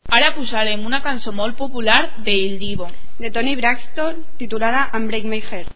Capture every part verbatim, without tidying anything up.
Ara posarem una cançó molt popular de Il Divo, de Toni Braxton, titulada Unbreak My Heart.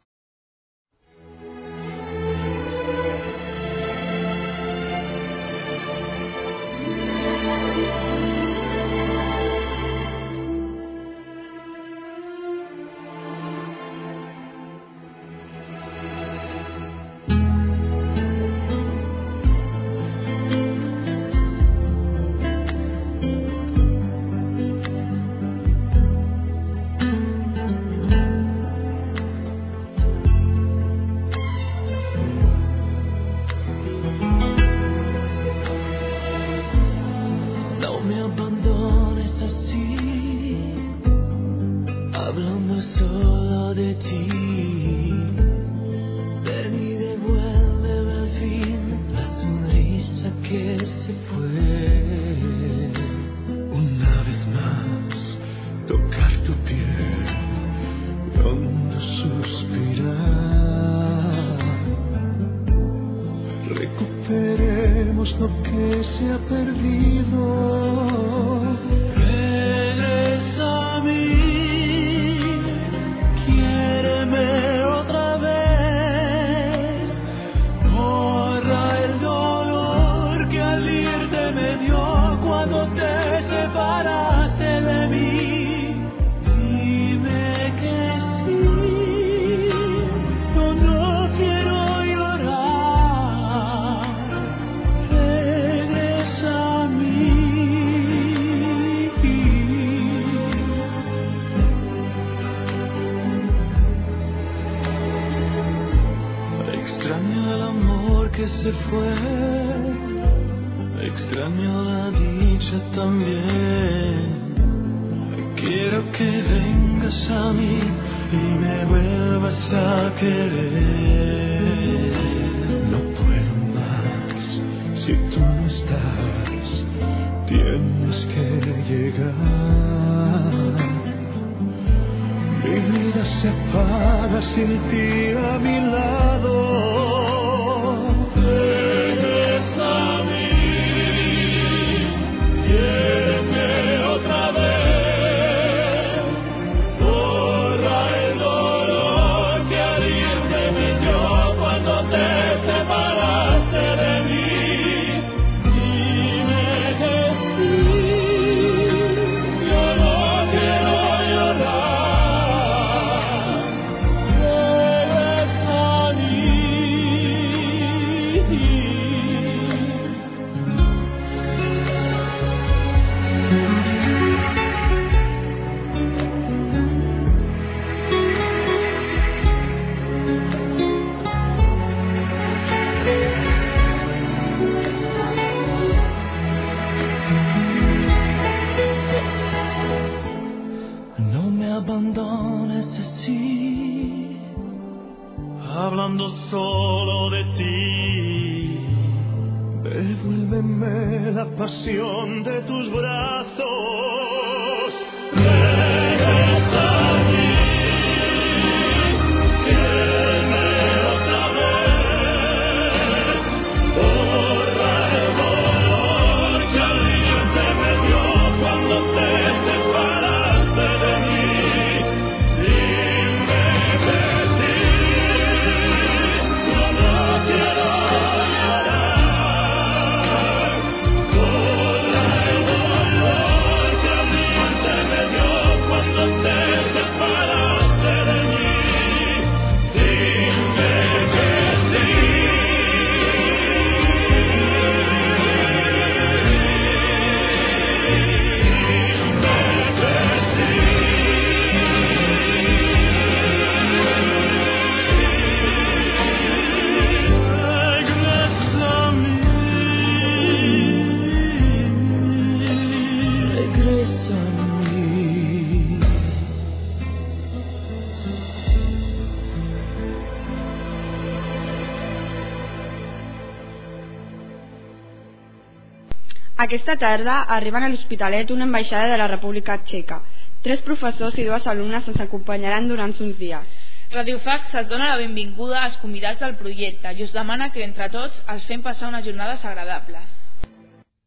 Aquesta tarda arriben a l'Hospitalet una ambaixada de la República Txeca. Tres professors i dues alumnes ens acompanyaran durant uns dies. Radiofax es dona la benvinguda als convidats del projecte i us demana que entre tots els fem passar unes jornades agradables.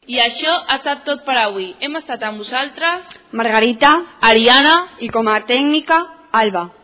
I això ha estat tot per avui. Hem estat amb vosaltres Margarita, Ariana i com a tècnica, Alba.